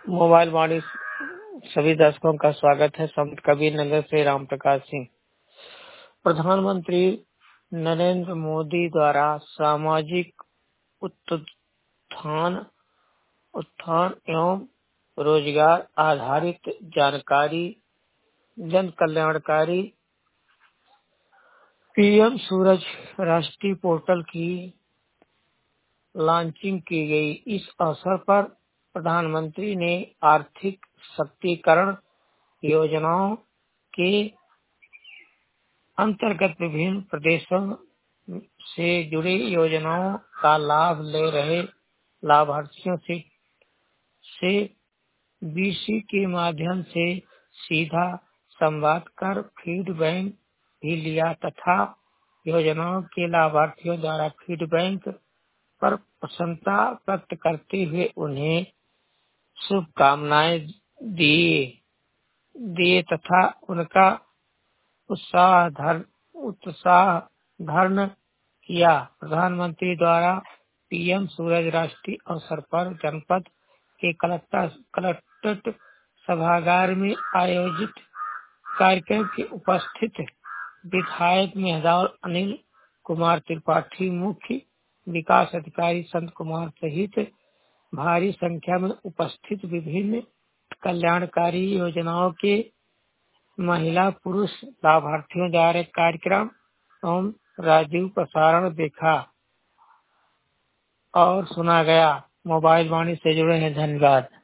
Mobile वाणी सभी दर्शकों का स्वागत है। संत कबीर नगर से राम प्रकाश सिंह। प्रधानमंत्री नरेंद्र मोदी द्वारा सामाजिक उत्थान उत्थान एवं रोजगार आधारित जानकारी जन कल्याणकारी पीएम सूरज राष्ट्रीय पोर्टल की लॉन्चिंग की गई। इस अवसर पर प्रधानमंत्री ने आर्थिक शक्तिकरण योजनाओं के अंतर्गत विभिन्न प्रदेशों से जुड़ी योजनाओं का लाभ ले रहे लाभार्थियों से बीसी के माध्यम से सीधा संवाद कर फीडबैक भी लिया तथा योजनाओं के लाभार्थियों द्वारा फीडबैक पर प्रसन्नता व्यक्त करते हुए उन्हें शुभकामनाएं दिए तथा उनका उत्साह धारण किया। प्रधानमंत्री द्वारा पीएम सूरज राष्ट्रीय अवसर पर जनपद के कलेक्ट्रेट सभागार में आयोजित कार्यक्रम के उपस्थित विधायक मेहदौर अनिल कुमार त्रिपाठी, मुख्य विकास अधिकारी संत कुमार सहित भारी संख्या में उपस्थित विभिन्न कल्याणकारी योजनाओं के महिला पुरुष लाभार्थियों द्वारा कार्यक्रम एवं राजीव प्रसारण देखा और सुना गया। मोबाइल वाणी से जुड़े हैं, धन्यवाद।